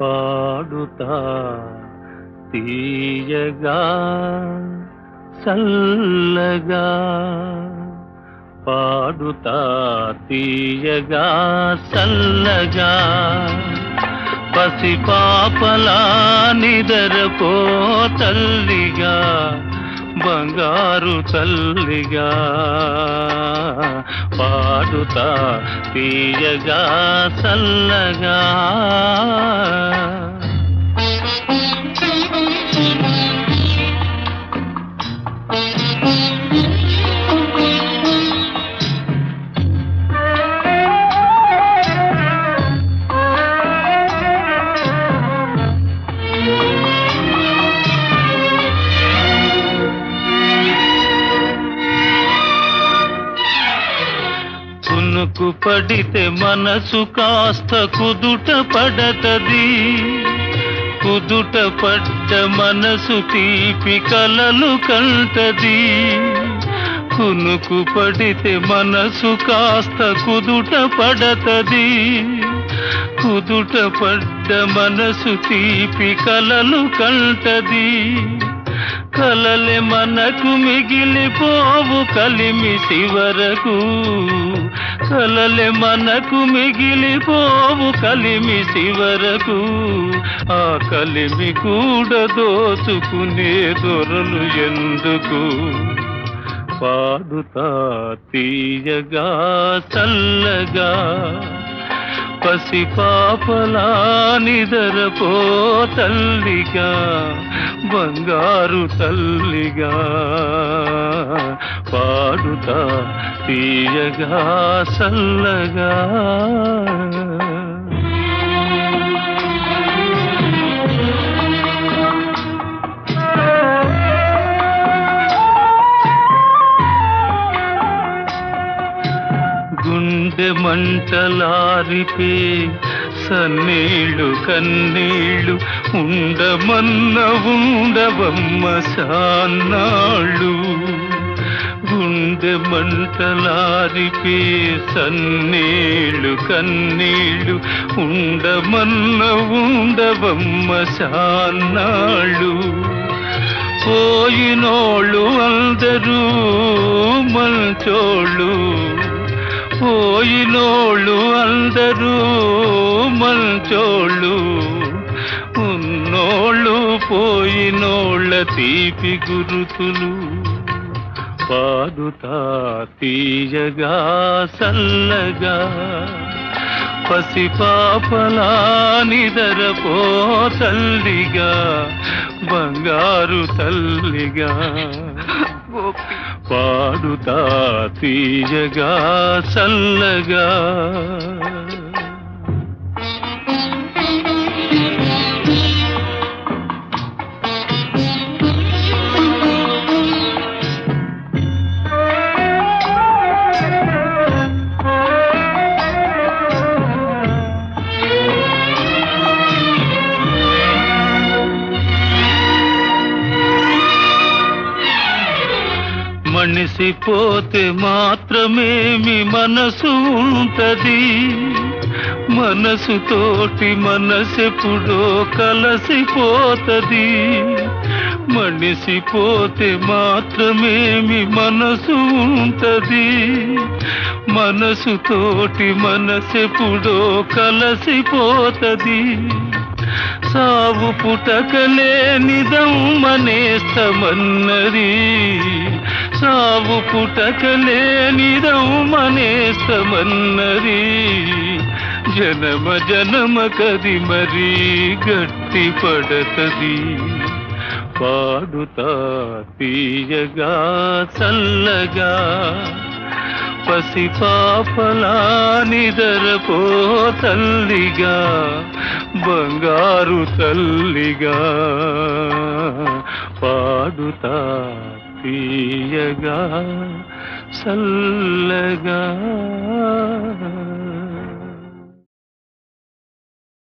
పాడుతా తీయగా చల్లగా, పాడుతా తీయగా చల్లగా, పసిపాపలా నిదరపో తల్లిగా, బంగారు తల్లిగా, పాడుతా తీయగా చల్లగా. కునుకు పడితే మనసు కాస్త కుదుట పడతది, కుదుట పడ్డ మనసు తీపి కలలు కంటది. కునుకు పడితే మనసు కాస్త కుదుట పడతది, కుదుట పడ్డ మనసు తీపి కలలు కంటది. కలలే మనకు మిగిలిపోవు కలిమి చివరకు, కలలే మనకు మిగిలిపోవు కలిమి చివరకు. ఆ కలిమి కూడా దోచుకునే దొరలు ఎందుకు? పాడుతా తీయగా చల్లగా, పసిపాపలా నిదరపో తల్లిగా, బంగారు తల్లిగా, పాడుతా తీయగా చల్లగా. గుండె మంటలారిపే సన్నీళ్ళు కన్నీళ్ళు, ఉండమన్న ఉండవమ్మ సాన్నాళ్ళు. గుండె మంటలారిపే సన్నీళ్ళు కన్నీళ్ళు, ఉండమన్న ఉండవమ్మ సాన్నాళ్ళు. పోయినోళ్ళు అందరూ మంచోళ్ళు, పోయినోళ్ళు అందరూ మంచోళ్ళు, ఉన్నోళ్ళు పోయినోళ్ళ తీపి గురుతులు. పాడుతా తీయగా చల్లగా, పసిపాపలా నిదరపో తల్లిగా, బంగారు తల్లిగా, పాడుతా తీయగా చల్లగా. మనిసిపోతే మాత్రమేమి మనసు ఉంటది, మనసుతోటి మనసెప్పుడో కలసిపోతది. మనిసిపోతే మాత్రమేమి మనసు ఉంటది, మనసుతోటి మనసెప్పుడో కలసిపోతది. సావు పుటకలే నిదమ్మనేస్తమన్నది, సావు పుటకలే నిదమ్మనేస్తమన్నది. జనమ జనమ కది మరీ గట్టి పడతది. పాడుతా తీయగా చల్లగా, పసిపాపలా నిదరపో తల్లిగా, బంగారు తల్లిగా, పాడుతా తీయగా చల్లగా.